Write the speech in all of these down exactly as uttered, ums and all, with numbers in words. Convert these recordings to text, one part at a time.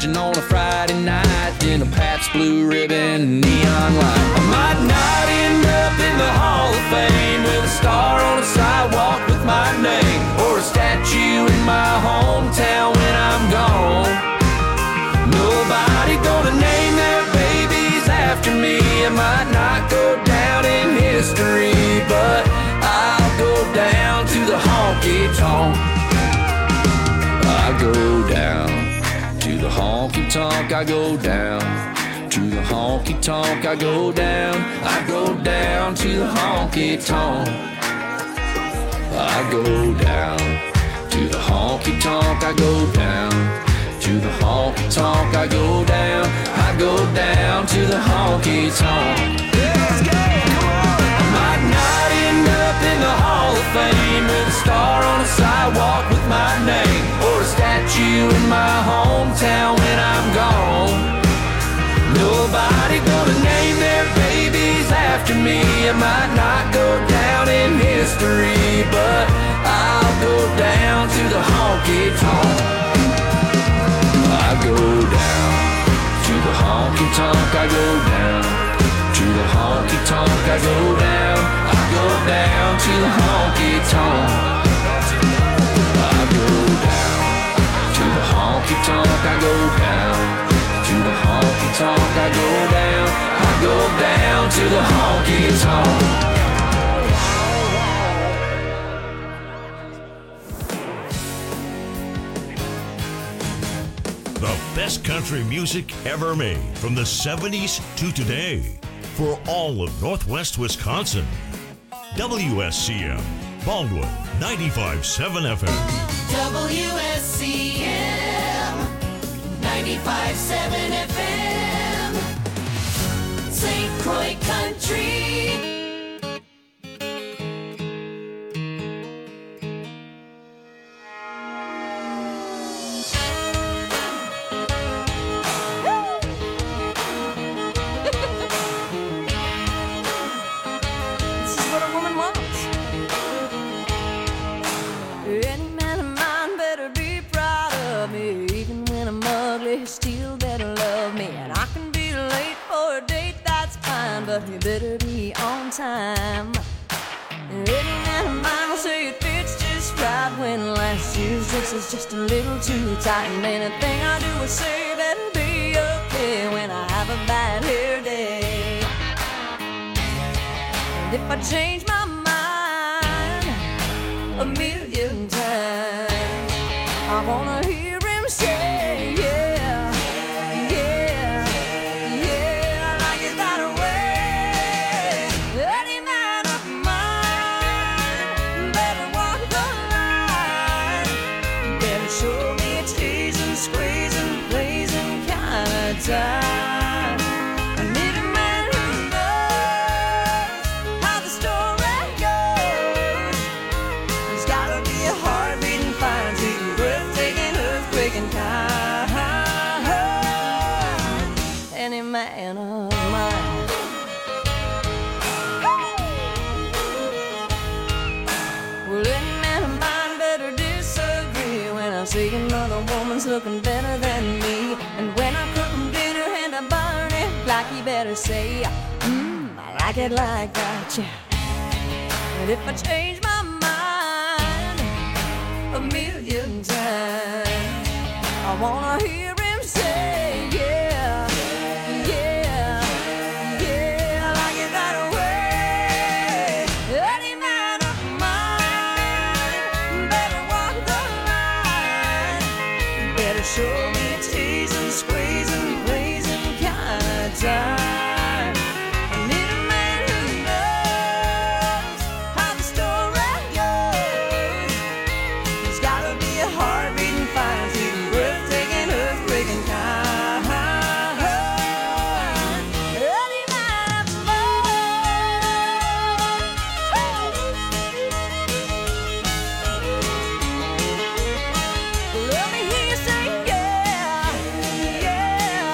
Virgin on a Friday night, then a Pabst Blue Ribbon neon light. I might not end up in the Hall of Fame with a star on a sidewalk with my name, or a statue in my hometown when I'm gone. Nobody gonna name their babies after me. I might not go down in history, but I'll go down to the honky-tonk. I go down to the honky-tonk. I go down to the honky-tonk. I go down. I go down to the honky-tonk. I go down to the honky-tonk. I go down to the honky-tonk. I go down. I go down to the honky-tonk. Let's go! I might not end up in the Hall of Fame with a star on a sidewalk with my name, or a statue in my hometown when I'm gone. Nobody gonna name their babies after me. I might not go down in history, but I'll go down to the honky-tonk. I go down to the honky-tonk. I go down to the honky-tonk. I go down. I go down to the honky-tonk. I go down to the honky-tonk. I go down to the honky-tonk. I go down. I go down to the honky-tonk. The best country music ever made from the seventies to today for all of Northwest Wisconsin. W S C M, Baldwin, ninety-five point seven F M. W S C M, ninety-five point seven F M. Saint Croix Country. But you better be on time. Any man of mine will say it fits just right, when last year's dress is just a little too tight. And anything I do or say better be okay when I have a bad hair day. And if I change my mind a million times, I wanna hear him say, yeah. Time. I need a man who knows how the story goes. He's gotta be a heart-beating, fine, sweet, breathtaking, earthquaking kind. Any man of mine. Well, any man of mine better disagree when I say another woman's looking better than me. And when I cook them dinner and I burn it, like he better say, mmm, I like it like that, yeah. And if I change my mind a million times, I wanna hear him say, yeah, yeah, yeah, I like it that way. Any man of mine better walk the line, better show me squeezing, blazing kind of time. I need a man who knows how the story goes. He's gotta be a heart-beating, fine, sweet, breathtaking, earthquaking kind. Any man of mine. Let me hear you say, yeah.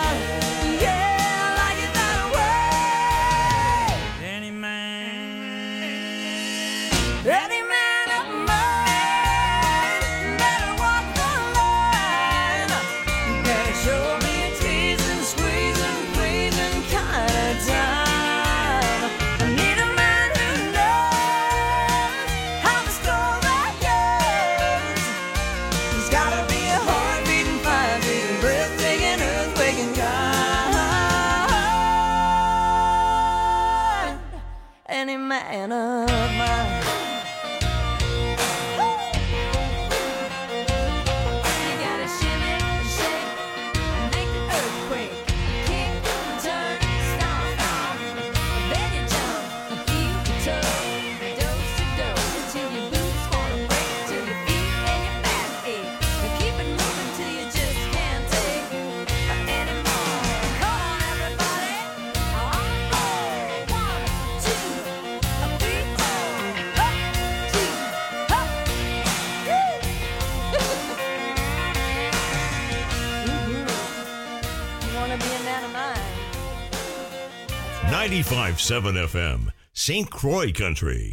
man of mine. You gotta shimmy, shake, and make the earthquake. Kick, turn, stomp, stomp. Then you jump, heel to toe, dose to dose, till your boots wanna break, till your feet and your back ache. Now keep it moving till you just can't take anymore. Come on, everybody. On four, one, two, a three, four, up, two, up. You wanna be a man of mine? ninety-five point seven F M, Saint Croix Country.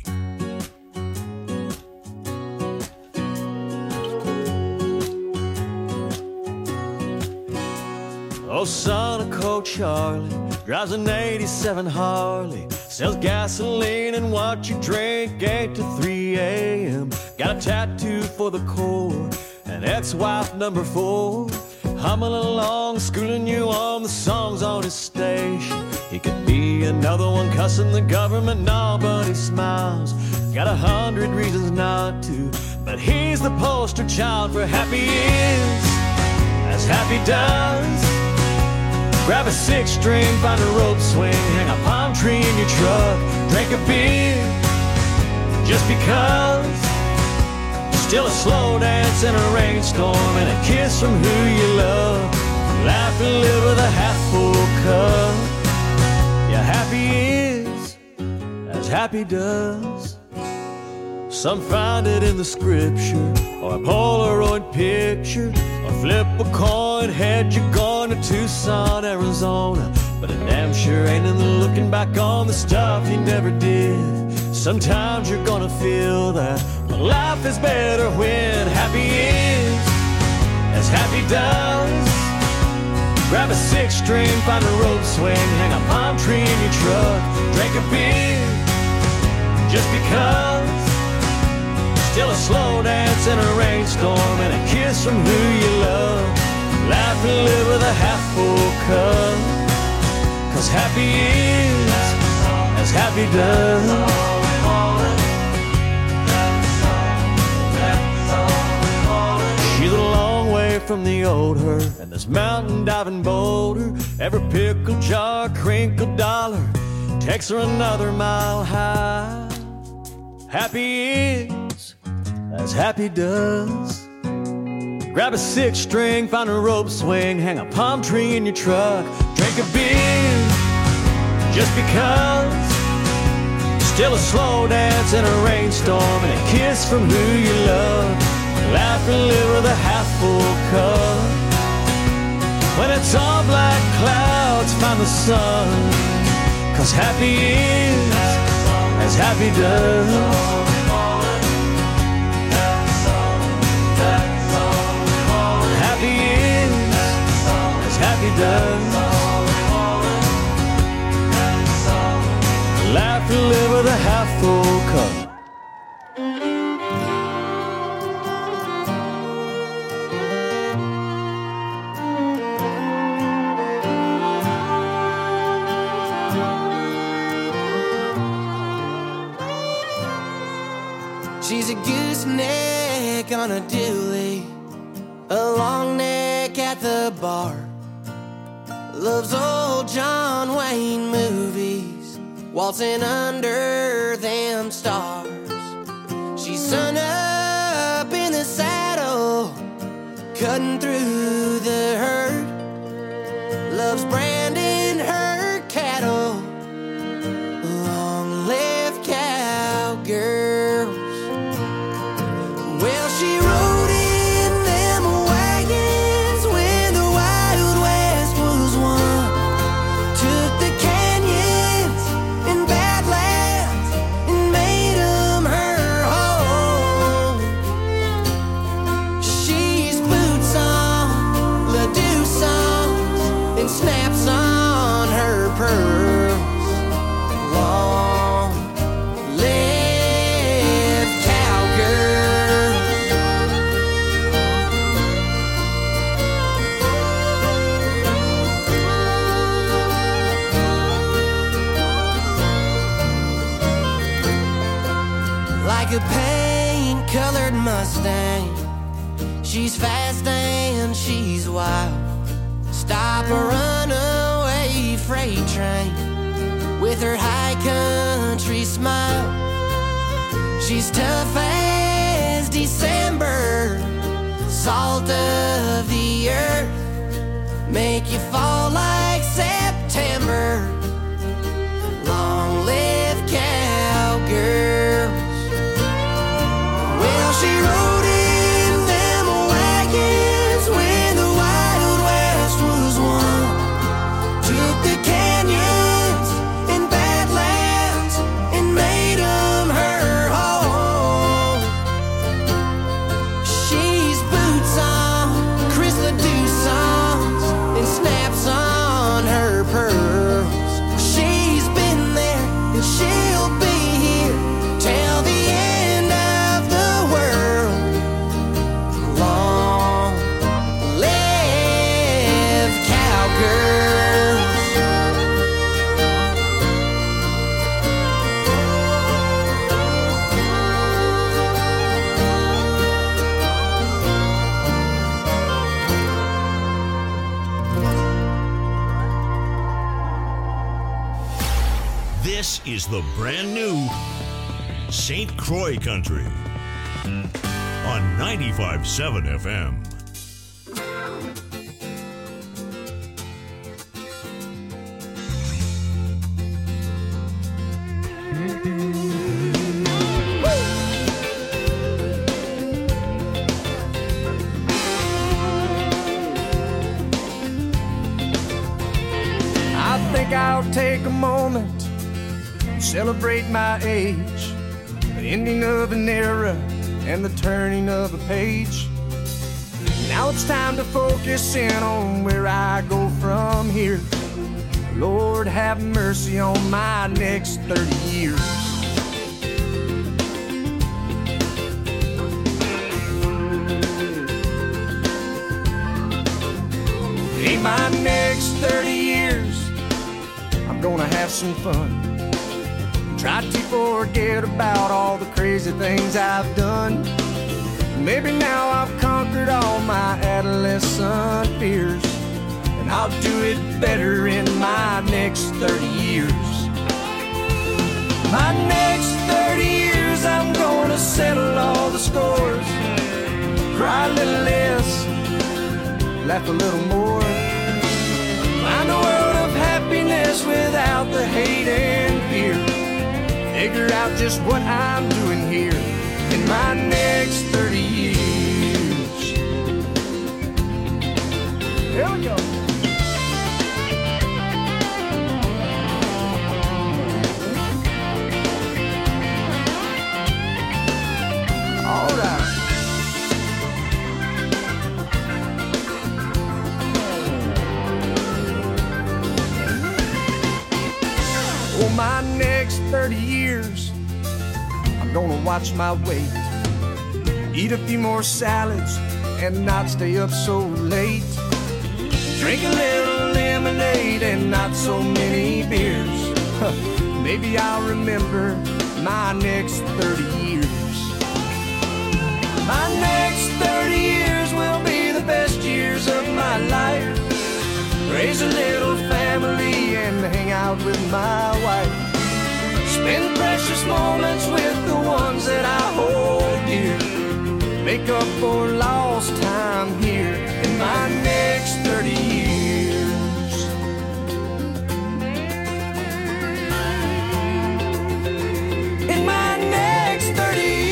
Oh, son of Coach Charlie drives an eighty-seven Harley, sells gasoline and what you drink eight to three a.m. Got a tattoo for the core, an ex-wife number four, humming along, schooling you on the songs on his station. He could be another one cussing the government, no, but he smiles. Got a hundred reasons not to, but he's the poster child for happy is, as happy does. Grab a six string, find a rope swing, hang a palm tree in your truck, drink a beer, just because. Still a slow dance in a rainstorm and a kiss from who you love. Laugh and live with a half full cup. Yeah, happy is as happy does. Some find it in the scripture, or a Polaroid picture, or flip a coin, head you're going to Tucson, Arizona. But it damn sure ain't in the looking back on the stuff you never did. Sometimes you're gonna feel that life is better when happy is as happy does. Grab a six string, find a rope swing, hang a palm tree in your truck, drink a beer, just because. Still a slow dance in a rainstorm and a kiss from who you love. Laugh and live with a half full cup, 'cause happy is as happy does. She's a long way from the old her and this mountain diving boulder. Every pickle jar, crinkled dollar takes her another mile high. Happy is as happy does. Grab a six string, find a rope swing, hang a palm tree in your truck, drink a beer, just because. Still a slow dance in a rainstorm and a kiss from who you love. Laugh and live with a half full cup. When it's all black clouds, find the sun, 'cause happy is as happy does. Happy is as happy does. Laugh and live with a half full cup. She's a gooseneck on a dually, a long neck at the bar. Loves old John Wayne movies, waltzing under them stars. She's sun up in the saddle, cutting through the herd. Loves branding her cattle, long left cowgirls. Well, she rode in them wagons when the Wild West was won. Took the canyons and badlands and made them her home. She's boots on, Ledoux songs and snaps on She's fast and she's wild. Stop a runaway freight train with her high country smile. She's tough as December, salt of the earth, make you fall like September. Long live cowgirls. Well, she rode in them wagons when the Wild West was won. Took the canyons and badlands and made them her home. She's boots on Chrysler Doorsons and snaps on her pearls. She's been there and she'll be here till the end of the world. Long live cowgirls. This is the brand new Saint Croix Country on ninety-five point seven F M. I think I'll take a moment, celebrate my age, the ending of an era and the turning of a page. Now it's time to focus in on where I go from here. Lord, have mercy on my next thirty years. In my next thirty years, I'm gonna have some fun. Try to forget about all the crazy things I've done. Maybe now I've conquered all my adolescent fears, and I'll do it better in my next thirty years. My next thirty years, I'm gonna settle all the scores. Cry a little less, laugh a little more. Find a world of happiness without the hate and fear. Figure out just what I'm doing here in my next thirty years. Here we go. All right. For my next thirty years, I'm gonna watch my weight, eat a few more salads and not stay up so late, drink a little lemonade and not so many beers. Maybe I'll remember my next thirty years. My next thirty years will be the best years of my life. Raise a little family and hang out with my wife. Spend precious moments with the ones that I hold dear. Make up for lost time here in my next thirty years. In my next thirty years.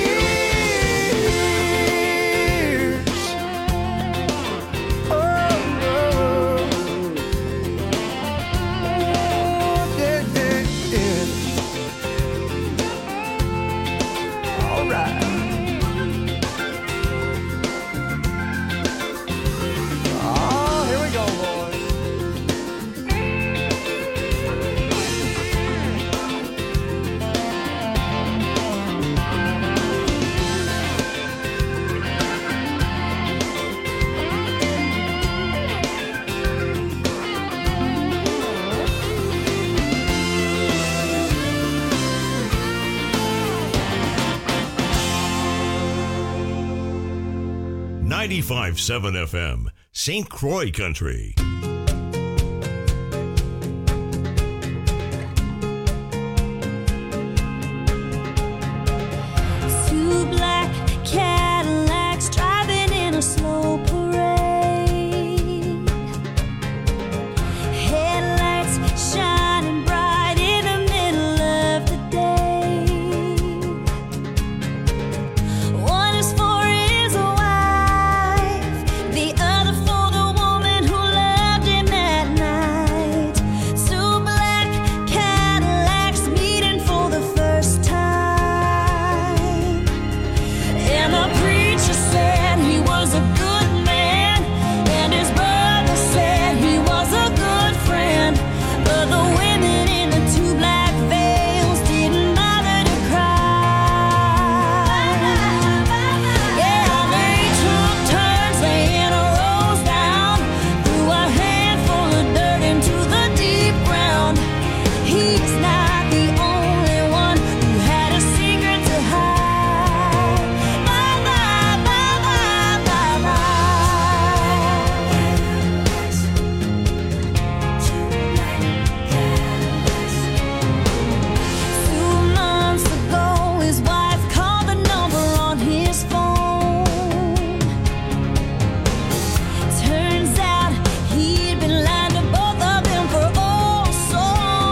ninety-five point seven F M, Saint Croix Country. Two black Cadillacs driving in a slow parade. Headlights shining bright in the middle of the day. One is for his wife, the other for the woman who loved him that night. Two black Cadillacs meeting for the first time. And the preacher said he was a good man, and his brother said he was a good friend. But the women in the two black veils didn't bother to cry. Yeah, they took turns laying a rose down, threw a handful of dirt into the deep ground. He's not the only one who had a secret to hide. Bye, bye, bye, bye, bye, Two months ago, his wife called the number on his phone. Turns out he'd been lying to both of them for oh so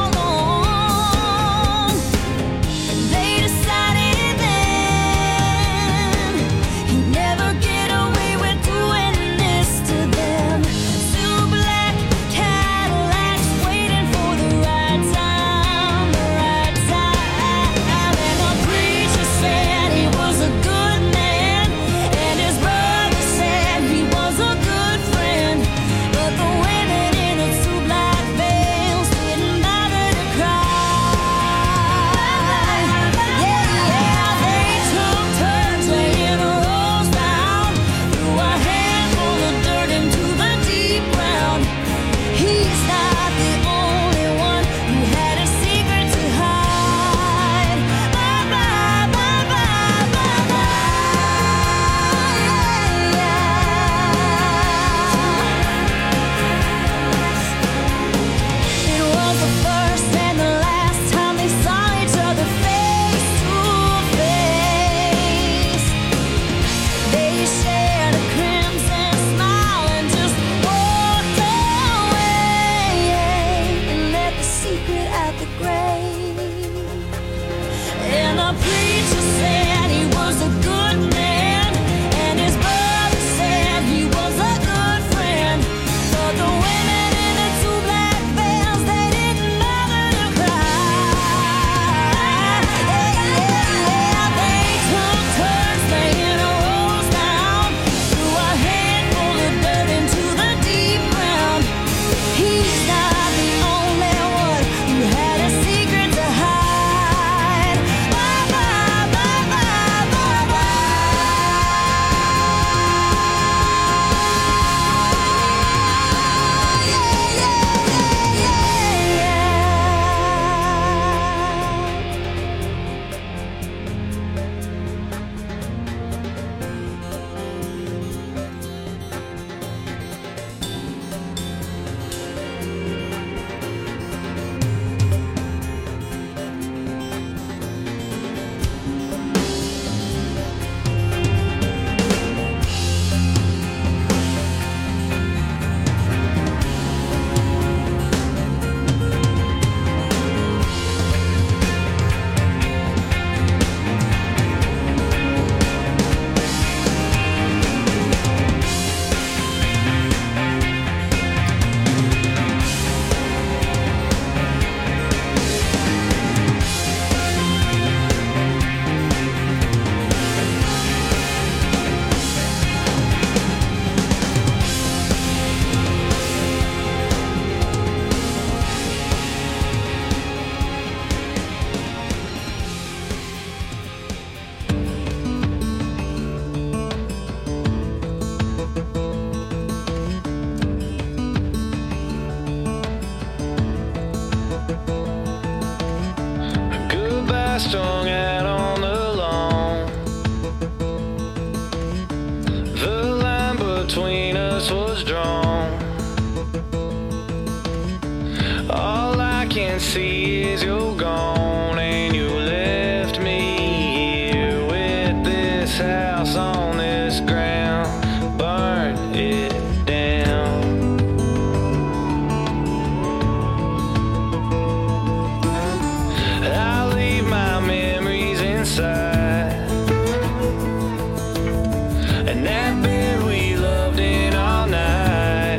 long. They decided then he'd never get away with doing this to them. Two black Cadillacs waiting for the right time, the right time. And the preacher said he was a good man, and his brother said he was a good friend. But the women in the two black veils didn't bother to cry. Yeah, yeah, they took turns laying a rose down, threw a handful of dirt into the deep ground. He's not the only one who had a secret to hide. Bye, bye, bye, bye, bye, bye. It was the first and the last time they saw each other face to face. They shared a crimson smile and just walked away and left the secret at the grave. And the preacher said he was a good man, and his brother said he was a good friend. But the women in the two black veils, they didn't bother to cry. Yeah, yeah, they took turns laying a rose down, threw a handful of dirt into the deep ground. He's not the only one who had a secret to hide. Bye, bye, bye, bye, bye, bye. Yeah, yeah, yeah, yeah, yeah. strung out on the lawn. The line see is you're gone and you left me here with this house on this ground. Burn it down. I leave my memories inside, and that bed we loved in all night.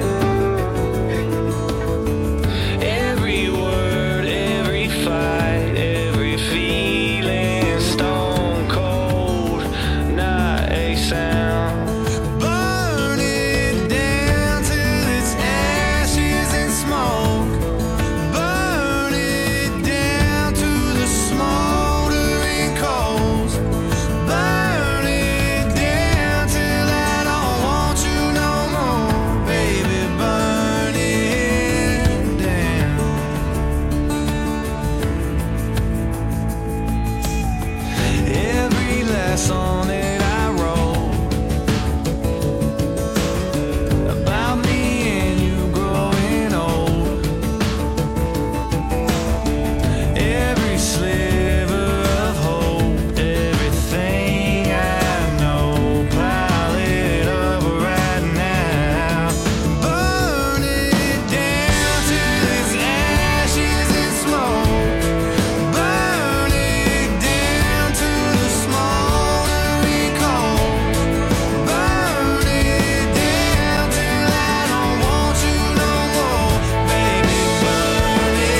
Every word, every fight, every feeling, stone cold, not a sound. Burn it down till it's ashes and smoke. Burn it down to the smoldering coals. Burn it down till I don't want you no more, baby. Burn it down. Every last song that I wrote about me and you growing old. Every sliver of hope, everything I know, pile it up right now. Burn it down till it's ashes and smoke. Burn it down to the smoldering coals. Burn it down till I don't want you no more, baby. Burn it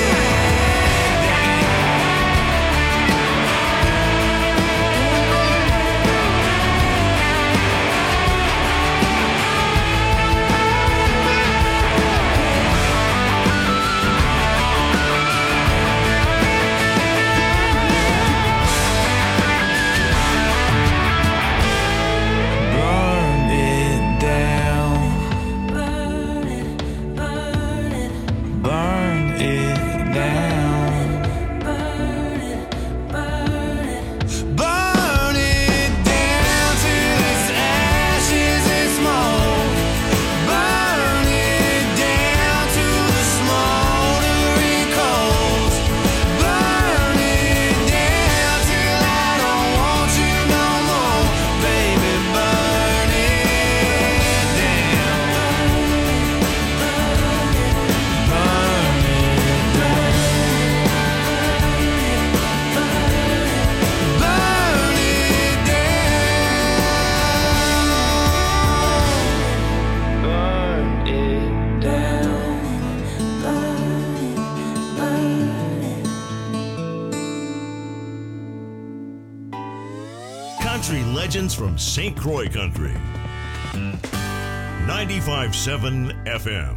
Burn it down. Burn it, burn it, burn it down. Burn it, burn it, burn it down till it's ashes and smoke. Burn it down to the smoldering coals. Burn it down till I don't want you no more, baby. Burn it down. Burn it down. Burn it down. Burn it down. Country legends from Saint Croix Country. ninety-five point seven F M.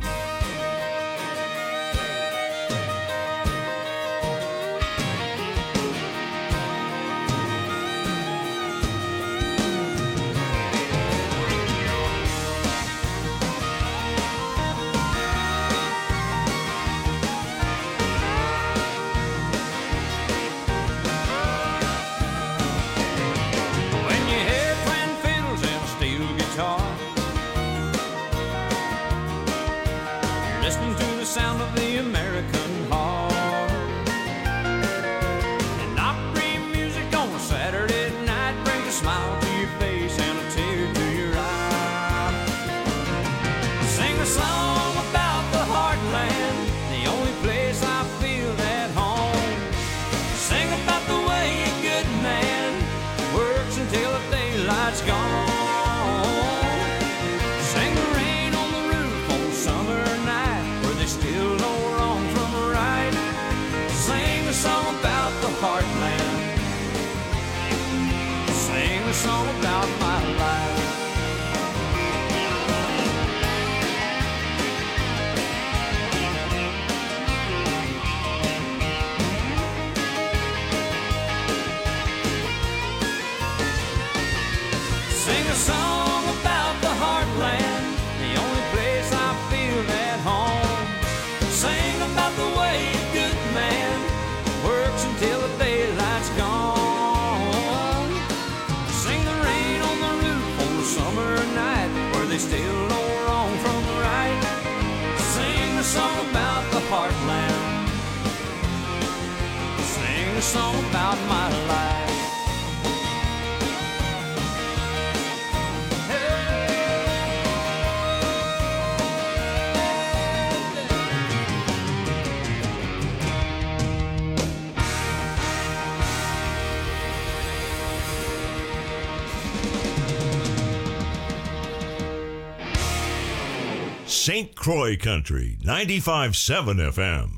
When you hear twin fiddles and a steel guitar, you're listening to the sound of the American heart. And opry music on a Saturday night brings a smile to your face and a tear to your eye. Sing a song about the heartland, the only place I feel at home. Sing about the way a good man works until the daylight's gone. Sing the rain on the roof on a summer night where they still know wrong song about my life. Saint Croix Country, ninety-five point seven F M.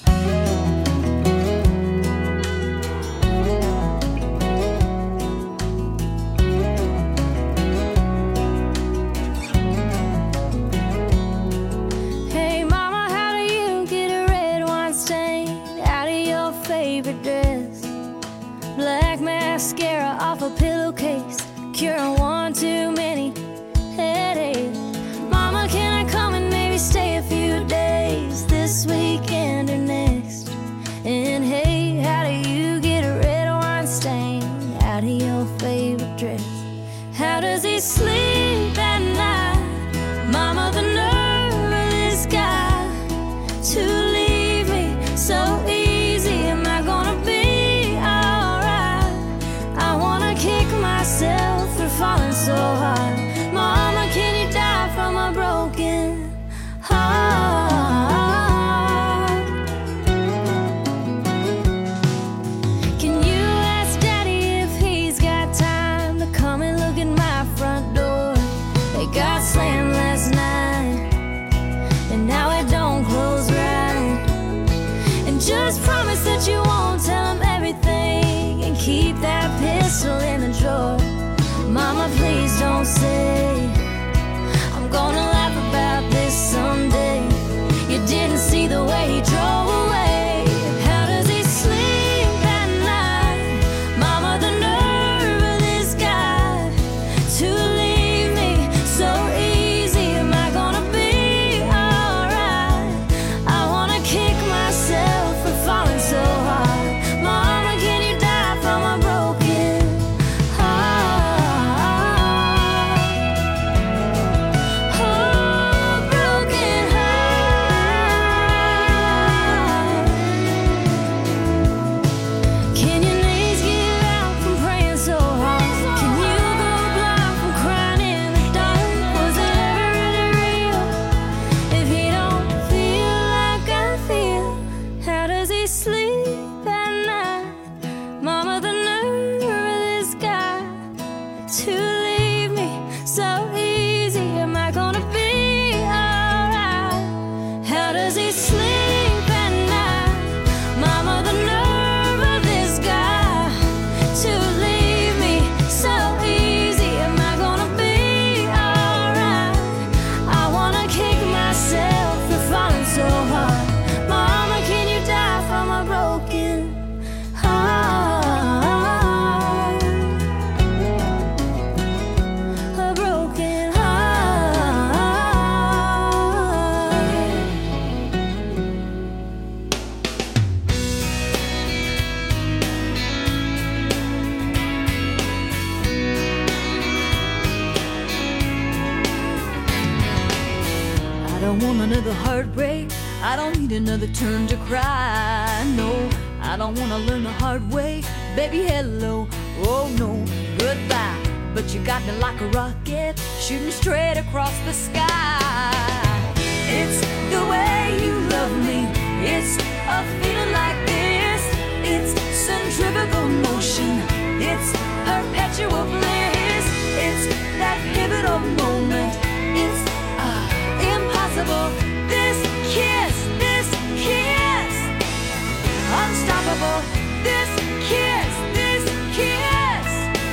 Hey mama, how do you get a red wine stain out of your favorite dress? Black mascara off a pillowcase, curing one too many headaches. Mama, can I come and maybe stay a few days this weekend or next? And hey, how do you get a red wine stain out of your favorite dress? How does he sleep at night? Mama, the nerve of this guy to leave me so easy. Am I gonna be alright? I wanna kick myself for falling so hard. Mama, can you die from a broken heart? Can you ask Daddy if he's got time to come and look at my front door? It got slammed last night, and now it don't close right. And just promise that you won't tell him everything, and keep that pistol in the drawer. Mama, please don't say I'm gonna laugh about this someday. You didn't see the way he drove away. How does he sleep at night? Mama, the nerve of this guy to leave me so easy. Am I gonna be alright? I wanna kick myself for falling so hard. Mama, can you die from a broken heart? Oh, broken heart. Can your knees give out from praying so hard? Can you go blind from crying in the dark? Was it ever really real if he don't feel like I feel? How does he sleep at night? Mama, the nerve of this guy to leave me so easy. Am I gonna be alright? How does he sleep at night? Mama, the nerve of this guy to leave me so easy. Am I gonna be alright? I wanna kick myself for falling so hard. Mama, can you die from a broken heart? A broken heart. I don't want another heartbreak. I don't need another turn to cry. No, I don't want to learn the hard way. Baby, hello. Oh, no, goodbye. But you got me like a rocket, shooting straight across the sky. It's the way you love me. It's a feeling like this. It's centrifugal motion. It's perpetual bliss. It's that pivotal moment. It's uh, impossible. This kiss, this kiss, unstoppable. This kiss, this kiss.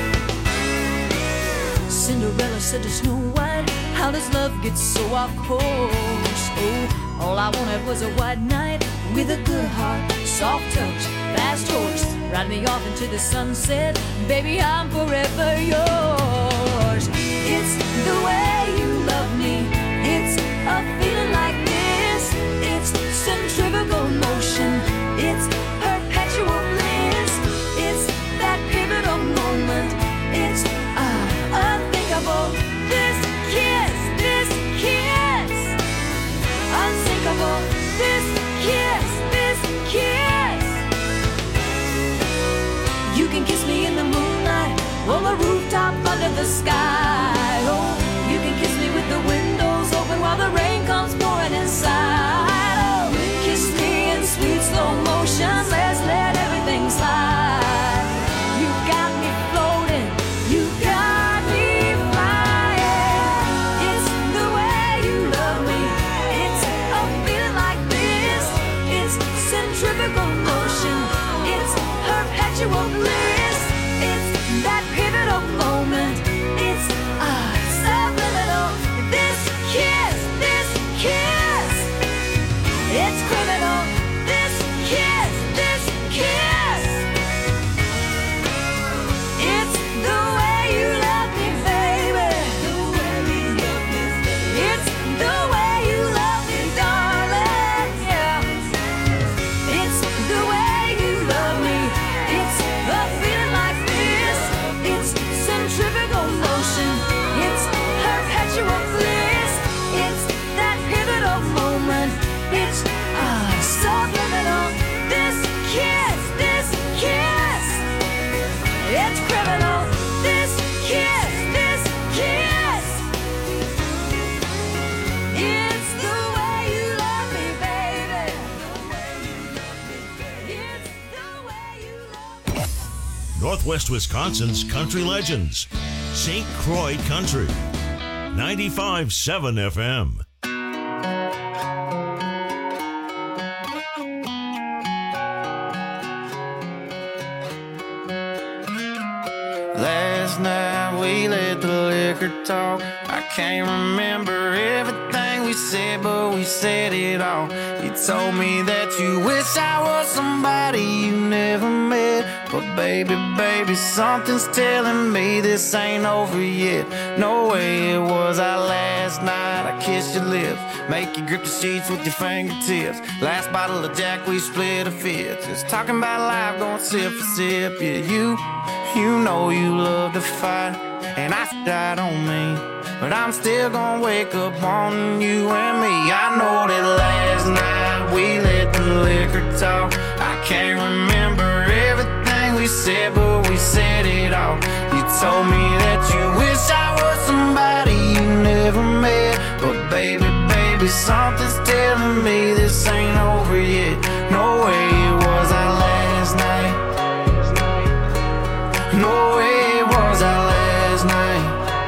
Cinderella said to Snow White, how does love get so off course? Oh, all I wanted was a white knight with a good heart, soft touch, fast horse. Ride me off into the sunset, baby, I'm forever yours. It's the way you love me. It's a feeling like this. It's centrifugal motion. It's perpetual bliss. It's that pivotal moment. It's uh, unthinkable. This kiss, this kiss, unsinkable. This kiss, this kiss. the sky. Oh, you can kiss me with the windows open while the rain comes pouring inside. Oh, kiss me in sweet slow motion. Let's let everything slide. You got me floating. You got me flying. It's the way you love me. It's a feeling like this. It's centrifugal motion. It's perpetual bliss. It's that pivotal moment. It's ah, subliminal. This kiss, this kiss. It's criminal. This kiss, this kiss. It's the way you love me, baby. It's the way you love me, darling. Yeah. It's the way you love me. It's a feeling like this. It's centrifugal motion. It's perpetual bliss. It's that pivotal moment. It's ah, subliminal. This kiss, this kiss. It's criminal. This kiss, this kiss. It's the way you love me, baby. It's the way you love me. Northwest Wisconsin's country legends. Saint Croix Country. ninety-five point seven F M. Last night we let the liquor talk. I can't remember everything we said, but we said it all. You told me that you wish I was somebody you never met. But baby, baby, something's telling me this ain't over yet. No way it was our last night. I kissed your lips, make you grip the sheets with your fingertips. Last bottle of Jack, we split a fifth. Just talking about life, going sip for sip. Yeah, you, you know you love to fight, and I died on me. But I'm still gonna wake up on you and me. I know that last night we let the liquor talk. I can't remember everything we said, but we said it all. You told me that you wish I was somebody you never met. But baby, baby, something's telling me this ain't over yet. No way it was our last night. No way it was our last night.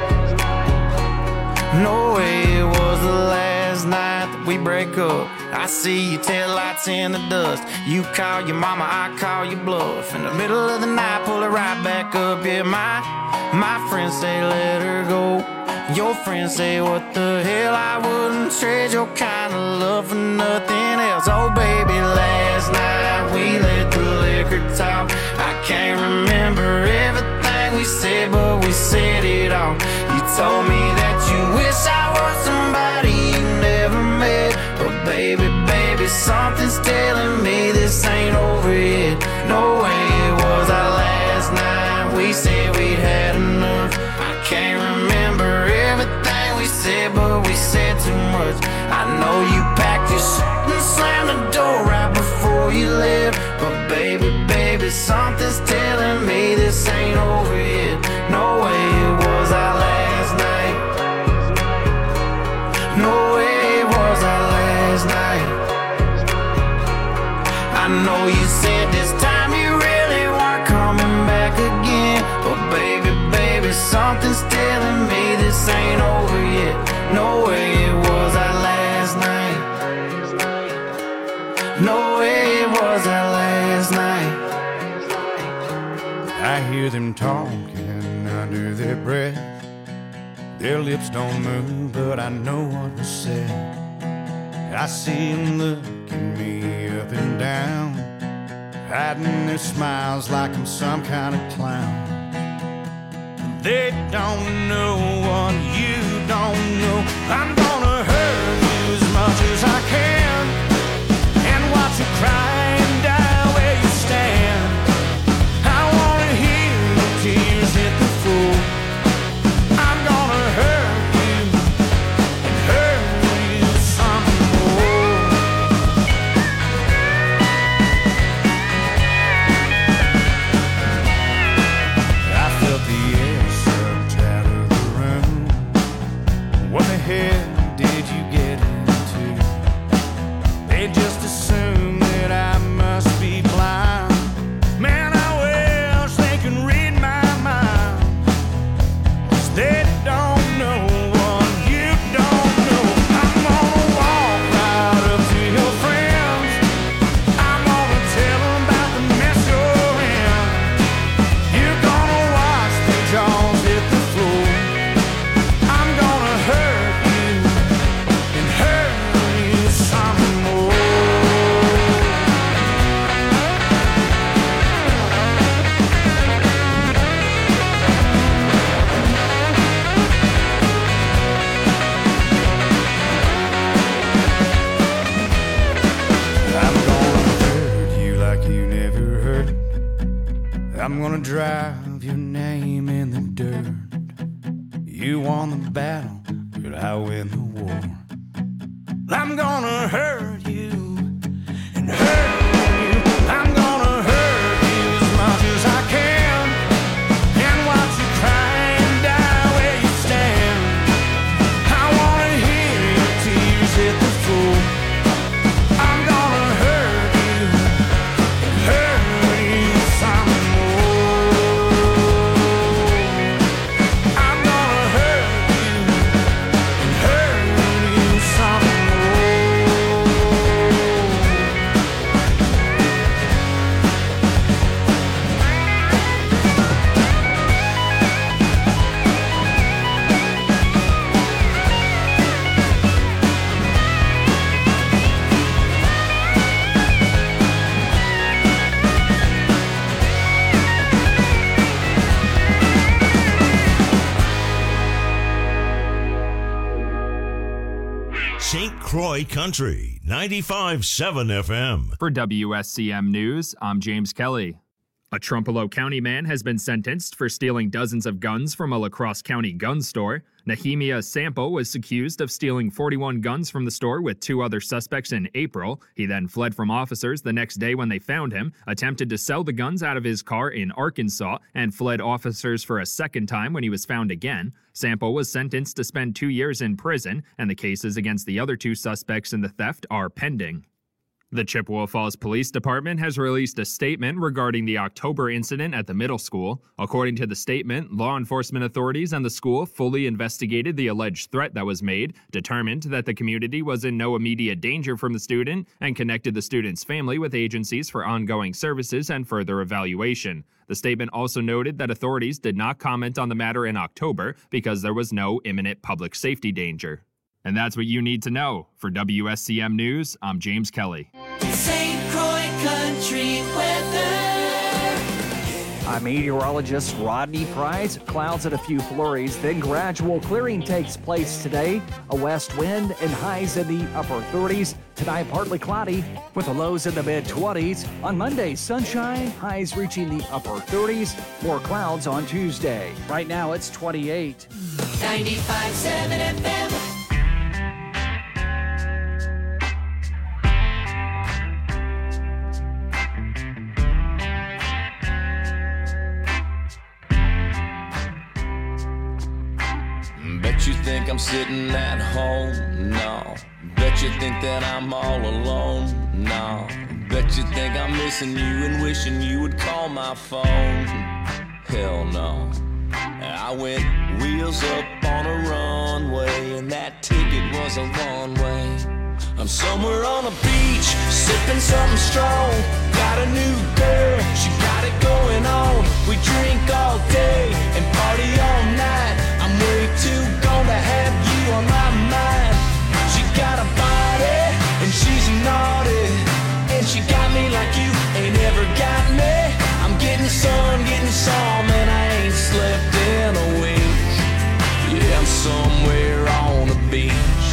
No way it was the last night that we break up. I see your taillights in the dust. You call your mama, I call your bluff. In the middle of the night, pull it right back up. Yeah, my, my friends say let her go. Your friends say what the hell, I wouldn't trade your kind of love for nothing else. Oh baby, last night we let the liquor talk. I can't remember everything we said, but we said it all. You told me that you wish I was somebody you never met. But baby, baby, something's telling me this ain't over yet. No way it was our last night. We said we'd had enough. I can't remember everything we said, but we said too much. I know you packed your shit and slammed the door right before you left. But baby, baby, something's telling me this ain't over yet. No way it was our last night. No way it was our last night. I know you said this time you really weren't coming back again. But baby, baby, something's telling me this ain't over yet. No way it was our last night. No way it was our last night. I hear them talking under their breath. Their lips don't move, but I know what was said. I see them looking me up and down, hiding their smiles like I'm some kind of clown. They don't know what you don't know. I'm gonna hurt you as much as I can, and watch you cry and die where you stand. I wanna hear your tears hit the floor. I'm gonna hurt you and hurt you some more. I felt the air sucked out I'm gonna drive your name in the dirt. You won the battle, but I win the war. I'm gonna hurt you and hurt you. I'm gonna hurt you as much as I can, and watch you cry and die where you stand. I wanna hear your tears hit the floor. I'm gonna hurt you and hurt you some more. I'm gonna hurt you and hurt you some more. Saint Croix Country, ninety-five point seven F M. For W S C M News, I'm James Kelly. A Trumpereau County man has been sentenced for stealing dozens of guns from a La Crosse County gun store. Nehemia Sampo was accused of stealing forty-one guns from the store with two other suspects in April. He then fled from officers the next day when they found him, attempted to sell the guns out of his car in Arkansas, and fled officers for a second time when he was found again. Sampo was sentenced to spend two years in prison, and the cases against the other two suspects in the theft are pending. The Chippewa Falls Police Department has released a statement regarding the October incident at the middle school. According to the statement, law enforcement authorities and the school fully investigated the alleged threat that was made, determined that the community was in no immediate danger from the student, and connected the student's family with agencies for ongoing services and further evaluation. The statement also noted that authorities did not comment on the matter in October because there was no imminent public safety danger. And that's what you need to know. For W S C M News, I'm James Kelly. Saint Croix Country weather. I'm meteorologist Rodney Price. Clouds and a few flurries, then gradual clearing takes place today. A west wind and highs in the upper thirties. Tonight, partly cloudy with the lows in the mid-twenties. On Monday, sunshine, highs reaching the upper thirties. More clouds on Tuesday. Right now, it's twenty-eight. ninety-five point seven F M. Bet you think I'm sitting at home? No. Bet you think that I'm all alone? No. Bet you think I'm missing you and wishing you would call my phone? Hell no. I went wheels up on a runway, and that ticket was a one way. I'm somewhere on a beach, sipping something strong. Got a new girl, she got it going on. We drink all day and party all night. I'm way too gone to have you on my mind. She got a body and she's naughty, and she got me like you ain't ever got me. I'm getting some, getting some, and I ain't slept in a week. Yeah, I'm somewhere on the beach.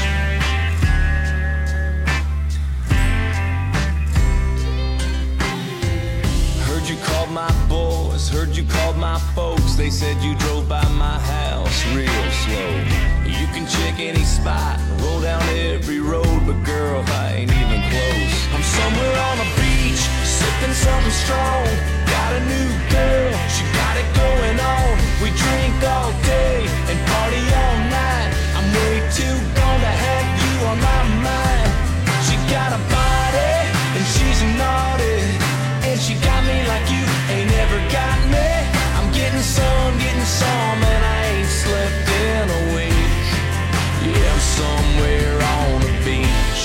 Heard you called my boys, heard you called my folks. They said you drove by my house real slow. You can check any spot, roll down every road, but girl, I ain't even close. I'm somewhere on a beach, sipping something strong. Got a new girl, she got it going on. We drink all day and party all night. I'm way too gone to have you on my mind. She got a body and she's naughty, and she got me like you ain't ever got me. I'm getting some, getting some, and I ain't slept in a week. Yeah, I'm somewhere on the beach.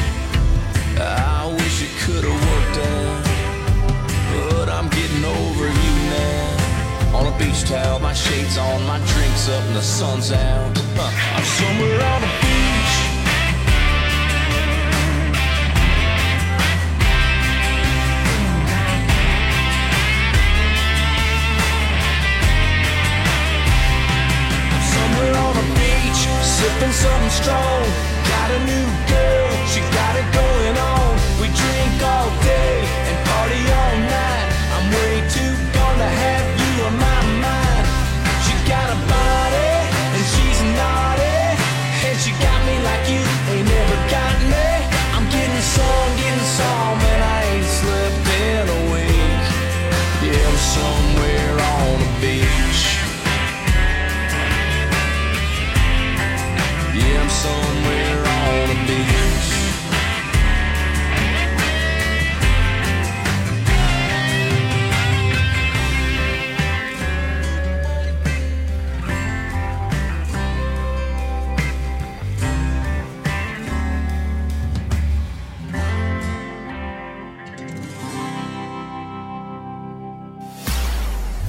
I wish it could've worked out, but I'm getting over you now. On a beach towel, my shades on, my drinks up, and the sun's out. Huh. I'm somewhere on the beach. Sipping something strong, got a new girl, she got it going on. We drink all day and party all night. I'm way too gone to have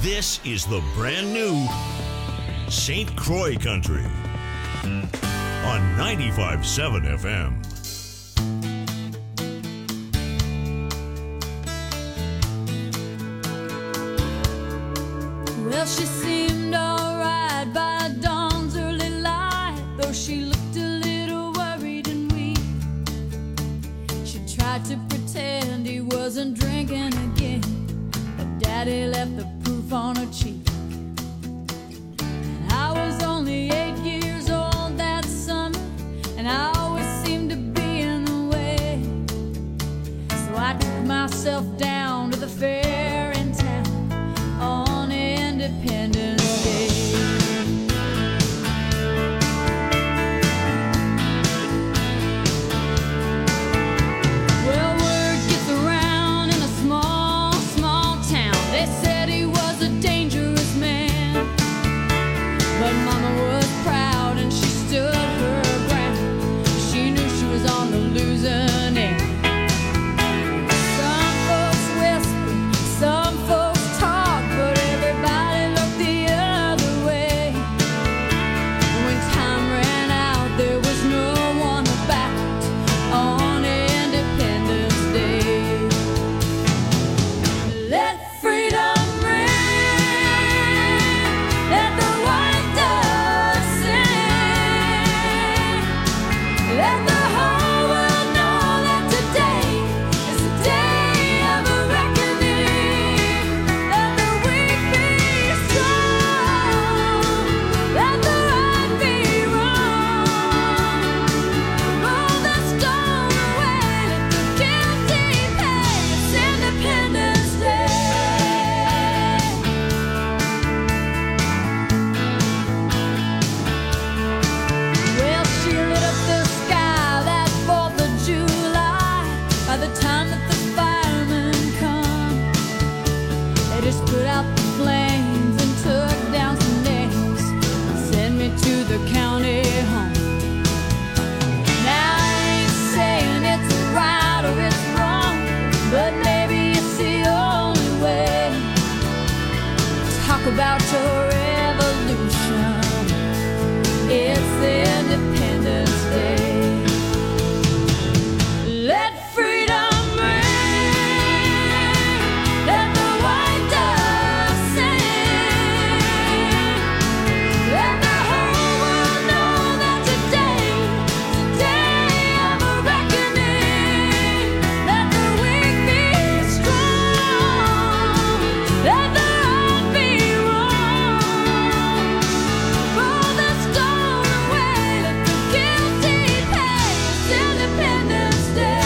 This is the brand new Saint Croix Country on ninety-five point seven F M. Well, she seemed alright by dawn's early light, though she looked a little worried and weak. She tried to pretend he wasn't drinking again, but Daddy left the proof on her cheek. And I was only eight years old that summer, and I always seemed to be in the way. So I took myself down to the fair in town on Independence Day. Well, word gets around in a small, small town. They said he was a dangerous man, but Mama was proud and she stood her ground. She knew she was on the losing end. Some folks whispered, some folks talk, but everybody looked the other way. When time ran out, there was no one about on Independence Day. Let freedom ring, let the white dove sing, let the whole world know that today is the day of a reckoning. Let the weak be strong, let the right be wrong. Roll the stone away, let the guilty pay. It's Independence Day. Well, she lit up the sky that fourth of July. By the time that the firemen come, they just put out the flames and took down some names and sent me to the county home. Now I ain't saying it's right or it's wrong, but maybe it's the only way. Talk about your revolution. It's Independence Day. Let freedom ring, let the white dove sing, let the whole world know that today is the day of a reckoning. Let the weak be strong, let the right be wrong. Roll the stone away, let the guilty pay. It's Independence Day.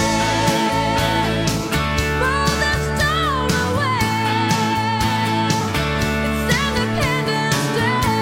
Roll the stone away. It's Independence Day.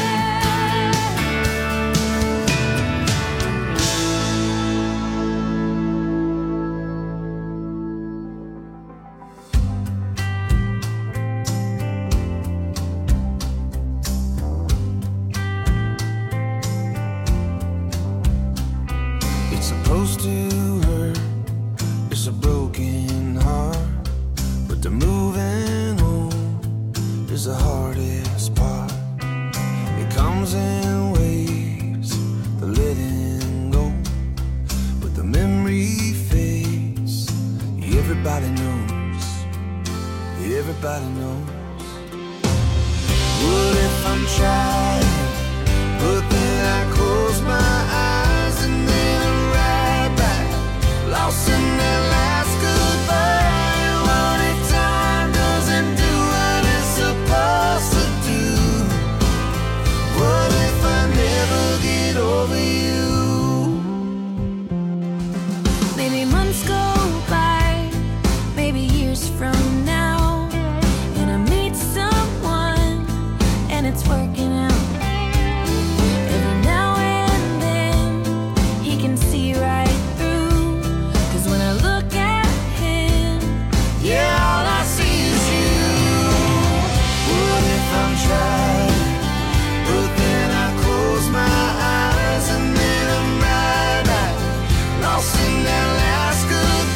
It's supposed to hurt, it's a broken heart, but the moving on is the hardest part. It comes in waves, the letting go, but the memory fades. Everybody knows, everybody knows. What if I'm trying, but then I close my eyes and then I'm right back, lost in that last goodbye. What if time doesn't do what it's supposed to do? What if I never get over you? Maybe months go by, maybe years from now, and I meet someone and it's working out. Every now and then he can see right through, 'cause when I look at him, Yeah, all I see is you. What if I'm trying, but then I close my eyes and then I'm right back, lost in that last goodbye.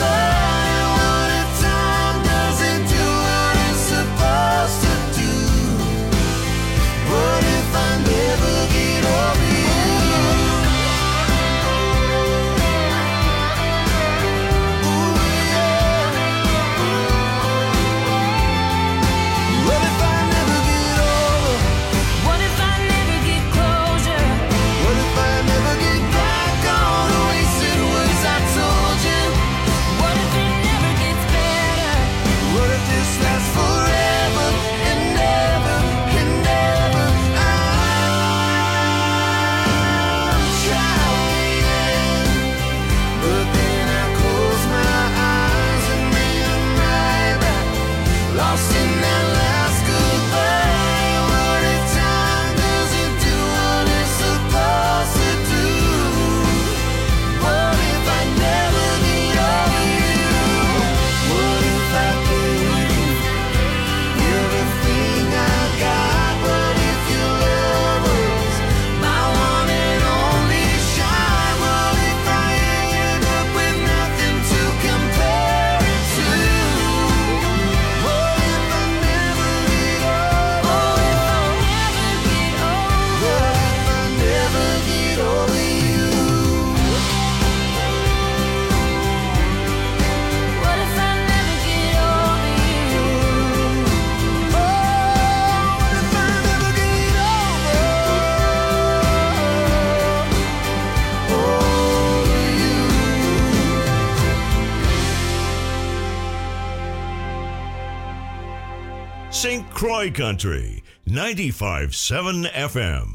Saint Croix Country, ninety-five point seven F M.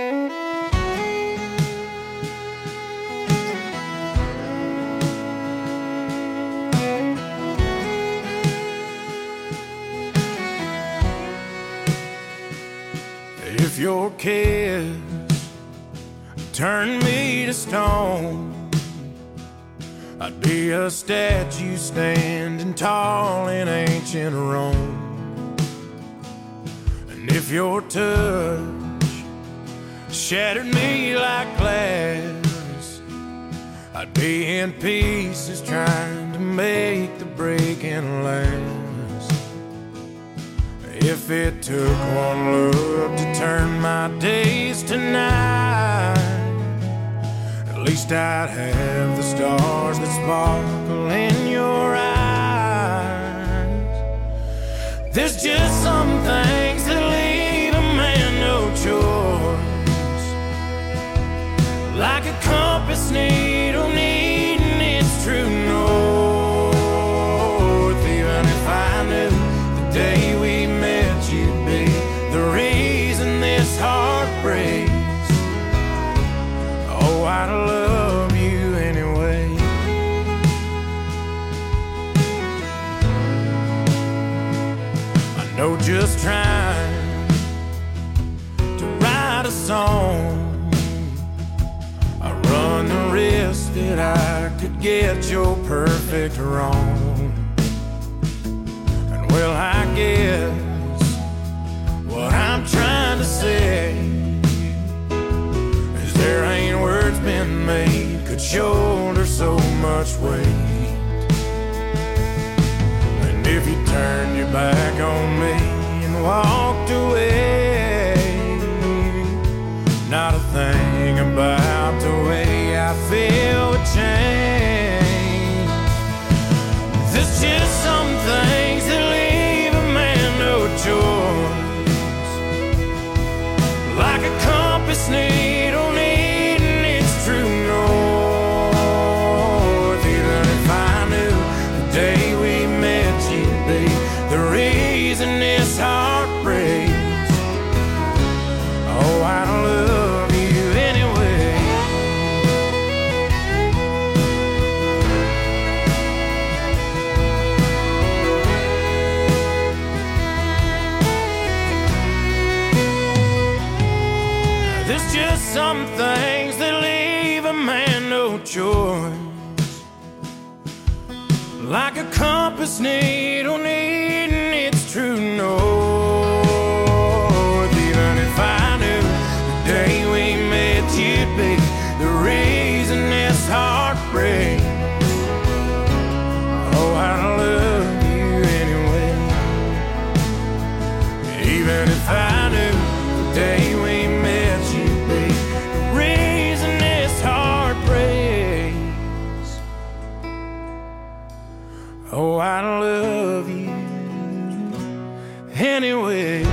If your kiss turned me to stone, I'd be a statue standing tall in ancient Rome. And if your touch shattered me like glass, I'd be in pieces trying to make the breaking last. If it took one look to turn my days to night, at least I'd have the stars that sparkle in your eyes. There's just some things that leave a man no choice, like a compass needle needing its true north. Even if I knew the day we met you'd be the reason this heart breaks, oh, I'd love you anyway. I know just trying to write a song, I run the risk that I could get your perfect wrong. And well, I guess what I'm trying to say is there ain't words been made could shoulder so much weight. And if you turned your back on me and walked away, not a thing about the way I feel would change. There's just some things that leave a man no choice, like a compass needle needing its true north. Even if I knew the day we met you'd be the reason this heart breaks, oh, I'd love you anyway. There's just some things that leave a man no choice, like a compass needle needing its true north. Even if I knew the day we met you'd be the reason this heart breaks, oh, I'd love you anyway. Even if I knew the day we met you'd be the reason this heart breaks, oh, I'd love you anyway.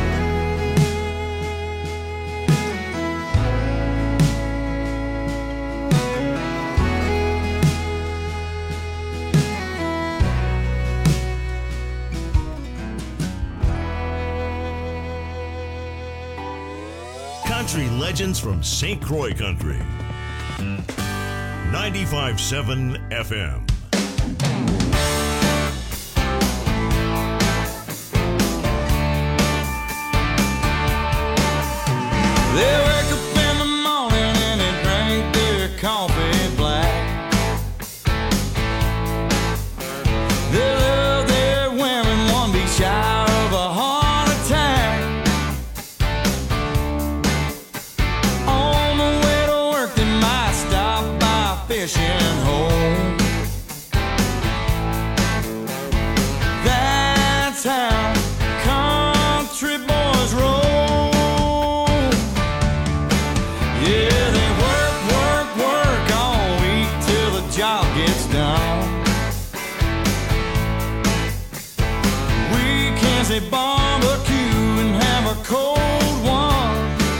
Country legends from Saint Croix Country, ninety-five point seven F M. They wake up in the morning and they drink their coffee black. They love their women, one be shy of a heart attack. On the way to work they might stop by a fishing hole. That's how country boys roll. Yeah, they work, work, work all week till the job gets done. Weekends they barbecue and have a cold one.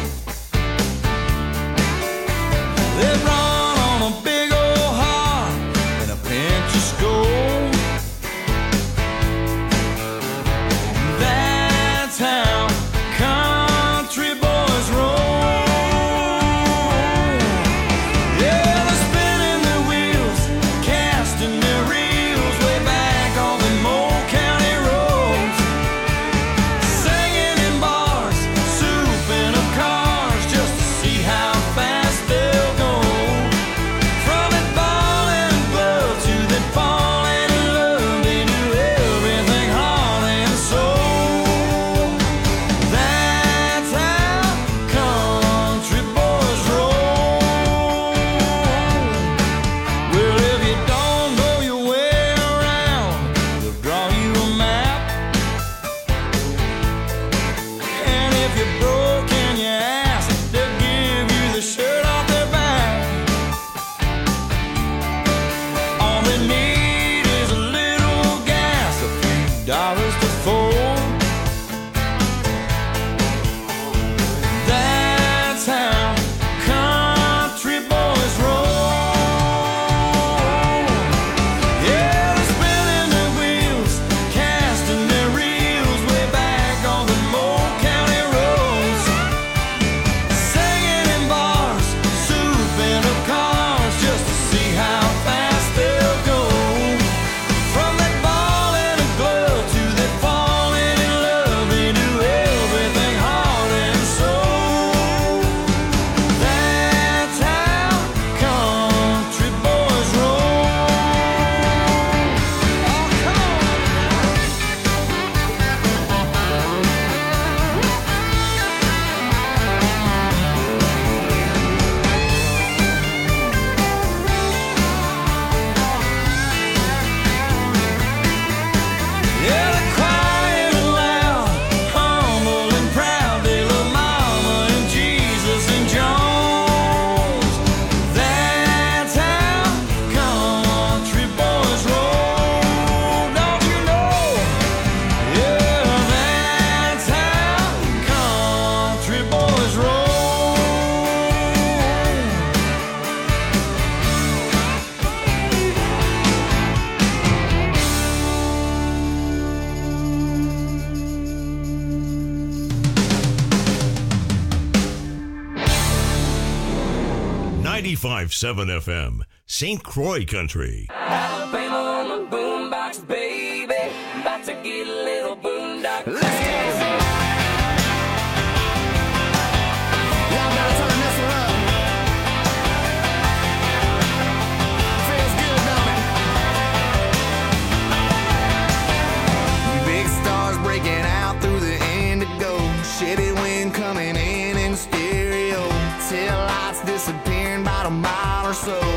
They run on a big old heart and a pinch of Skoal. That's ninety-five point seven F M, Saint Croix Country. Alabama on the boombox, baby. About to get a little boondock. Let's go. Y'all better turn this one up. Feels good, don't it? Big stars breaking out through the indigo. Shitty wind coming in in stereo. Tail lights disappearing about a mile or so.